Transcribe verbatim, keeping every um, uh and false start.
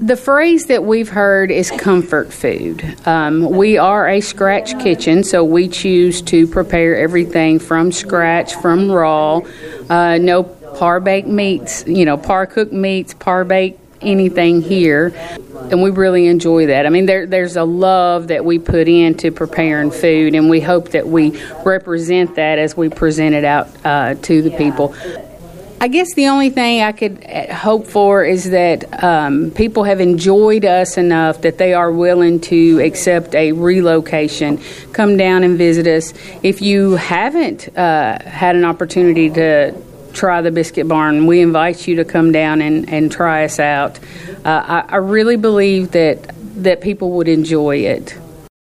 The phrase that we've heard is comfort food. Um, we are a scratch kitchen, so we choose to prepare everything from scratch, from raw. Uh, no par-baked meats, you know, par-cooked meats, par-baked anything here. And we really enjoy that. I mean, there, there's a love that we put into preparing food, and we hope that we represent that as we present it out uh, to the people. I guess the only thing I could hope for is that um, people have enjoyed us enough that they are willing to accept a relocation, come down and visit us. If you haven't uh, had an opportunity to try the Biscuit Barn, we invite you to come down and, and try us out. Uh, I, I really believe that, that people would enjoy it.